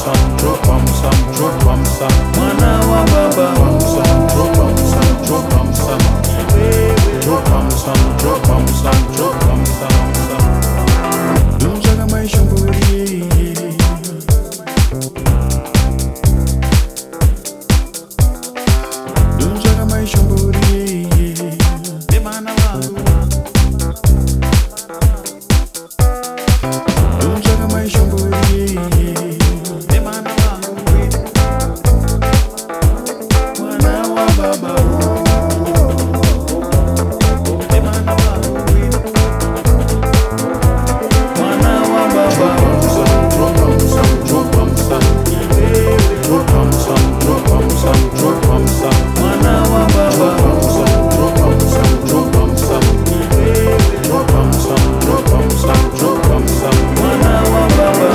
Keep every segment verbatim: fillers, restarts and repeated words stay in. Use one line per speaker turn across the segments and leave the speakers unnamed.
some, drop bam some, drop bam some. Mwana wa baba, bam some, drop bam some, drop bam some. Drop bam some, drop bam some, drop bam some. Dunjaga maisha mburi. Dunjaga maisha mburi. Demana wangu. Dunjaga maisha mburi. Demana wangu. Mwana wa baba. Demana wangu. Mwana wa baba. Drop bam some, drop bam some. Drop bam some, drop bam some, drop bam some. Mwana wa baba. Drop bam some, drop bam some. Drop bam some, drop bam some, drop bam some. Mwana wa baba.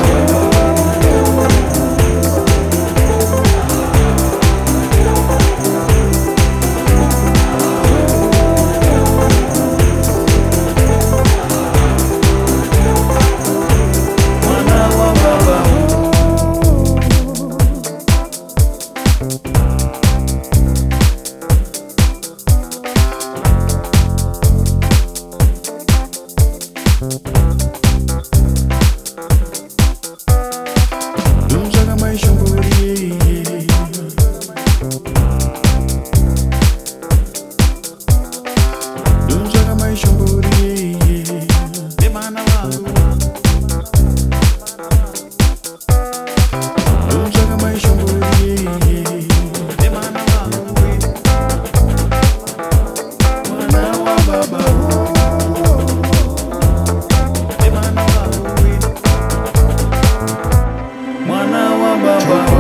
Mwana wa baba. Dunjaga maisha mburi. Dunjaga maisha mburi. Demana wangu. Dunjaga maisha mburi. Demana wangu. Mwana wa baba. Demana wangu. Mwana wa baba.